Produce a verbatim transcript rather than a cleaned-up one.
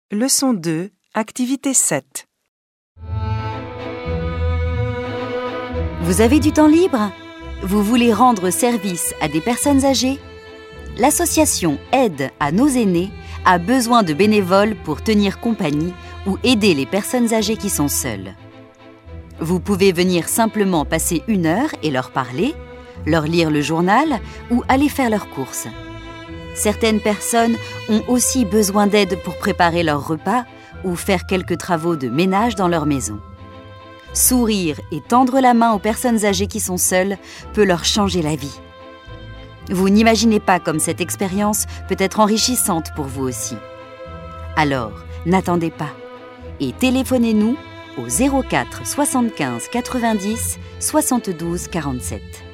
Leçon deux, activité sept. Vous avez du temps libre? Vous voulez rendre service à des personnes âgées? L'association Aide à nos aînés a besoin de bénévoles pour tenir compagnie ou aider les personnes âgées qui sont seules. Vous pouvez venir simplement passer une heure et leur parler, leur lire le journal ou aller faire leurs courses. Certaines personnes ont aussi besoin d'aide pour préparer leur repas ou faire quelques travaux de ménage dans leur maison. Sourire et tendre la main aux personnes âgées qui sont seules peut leur changer la vie. Vous n'imaginez pas comme cette expérience peut être enrichissante pour vous aussi. Alors, n'attendez pas et téléphonez-nous au zéro quatre soixante-quinze quatre-vingt-dix soixante-douze quarante-sept.